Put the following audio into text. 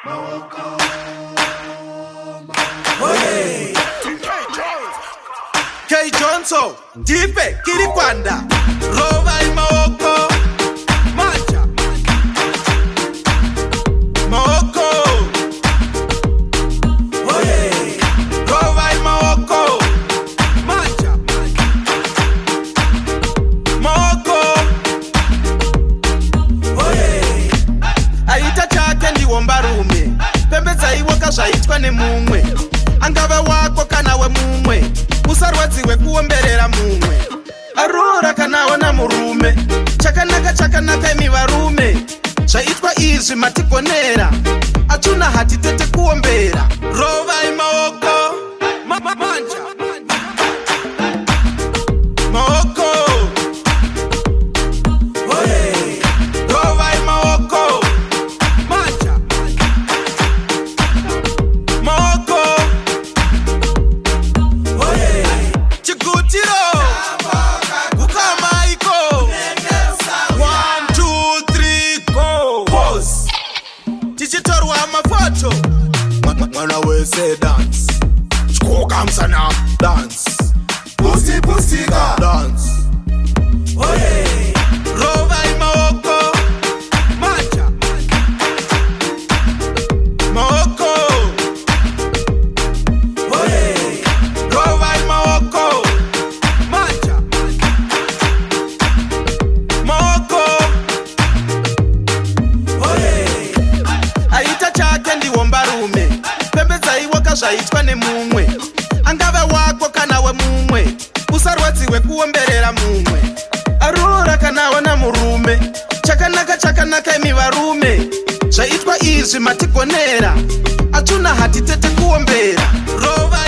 K Johnson, Dipe, Kirikwanda, Rova Maoko, Macha, Maoko, Rova Maoko, Macha, Maoko, Aita chake ndiwombarume, pembedza iwoka zvaitwa nemumwe, angava wako kana wemumwe. Usarwadziwe kuomberera mumwe arura kana ona murume chakanaka imi varume zvaitwa izvi matigonera atuna hatitete kuombera rovai maoko manja maoko rovai maoko manja maoko When we say dance, Skokamsana dance, pussy ga dance. Oye, Rovai Maoko, Macha, Maoko. Oye, Rovai Maoko, Macha, Maoko. Oye, aita chake ndiwombarume. Pembedza iwoka zvaitwa nemumwe angava wako kana wemumwe usarwadziwe kuomberera mumwe arura kana ona murume chakanaka imi varume zvaitwa izvi matigonera atuna hatitete kuombera rova